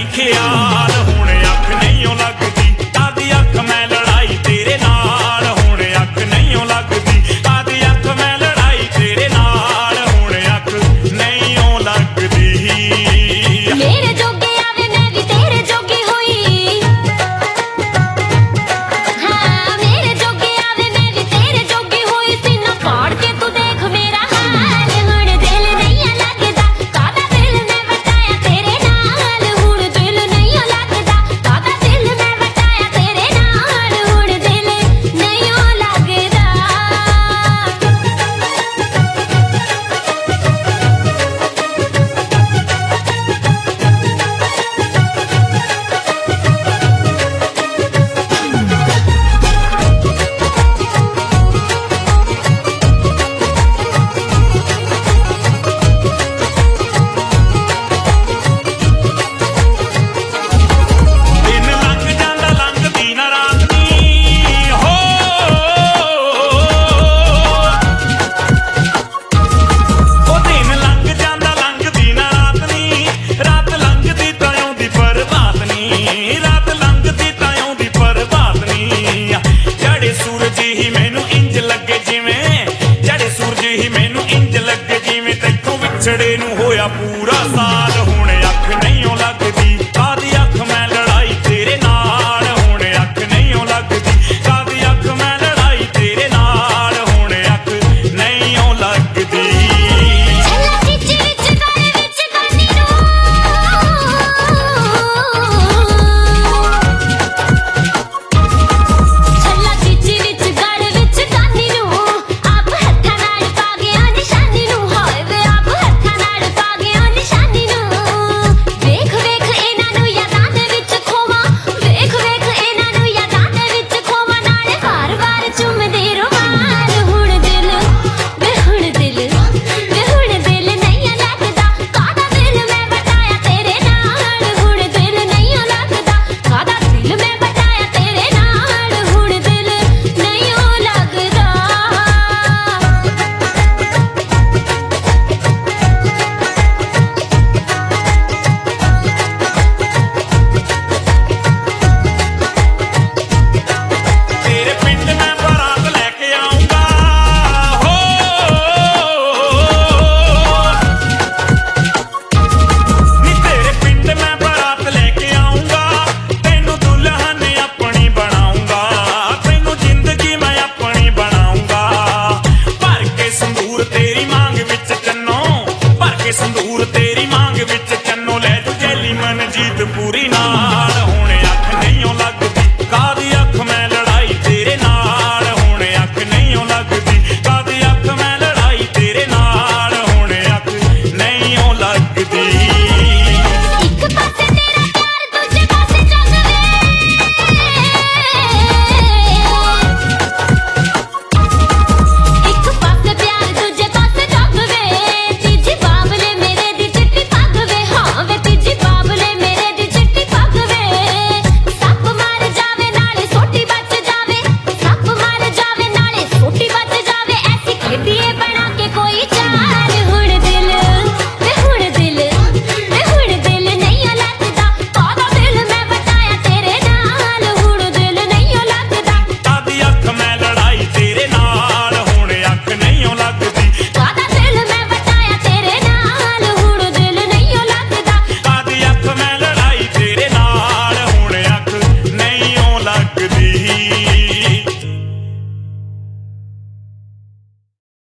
नहीं ख्याल हुण अख नहीं लगदी कादी अख मैं लड़ाई तेरे नाल हुण अख नहीं लगदी कादी अख मैं लड़ाई तेरे नाल हुण अख नहीं लगदी मेरे जोगे आवे मैं भी तेरे जोगी हुई हाँ मेरे जोगे आवे मैं भी तेरे जोगी हुई सीना फाड़ के तू देख मेरा हाल हुण दिल नहीं लगदा कादा दिल मैं वटाया तेरे नाल हुण दिल नहीं लगदा कादा दिल मैं वटाया तेरे नाल हुण दिल नहीं लगदा दिन लंघ जांदा लंघदी ना रात नी हो ओ दिन लंघ जांदा लंघदी ना रात नी रात लंघदी तां आउंदी बरबाद नी रात लंघदी तां आउंदी बरबाद नी जड़े सूरज ही मैनू इंज लगे जिवें जड़े सूरज ही मैनू इंज लगे जिवें तैथों विछड़े नू होया पूरा साल